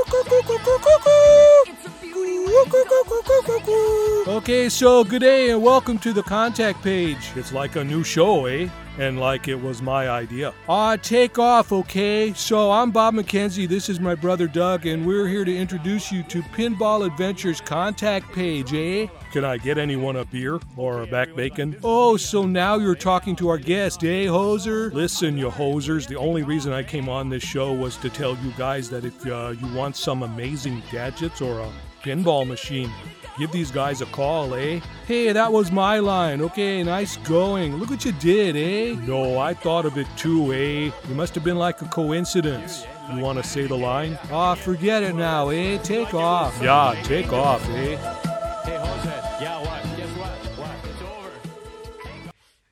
Okay, so good day and welcome to the contact page. It's like a new show, eh? And like it was my idea. Take off, okay? So I'm Bob McKenzie, this is my brother Doug, and we're here to introduce you to Pinball Adventures contact page, eh? Can I get anyone a beer or a back bacon? Oh, so now you're talking to our guest, eh, hoser? Listen, you hosers, the only reason I came on this show was to tell you guys that if you want some amazing gadgets or a pinball machine, give these guys a call, eh? Hey, that was my line. Okay, nice going. Look what you did, eh? No, I thought of it too, eh? It must have been like a coincidence. You want to say the line? Forget it now, eh? Take off. Yeah, take off, eh?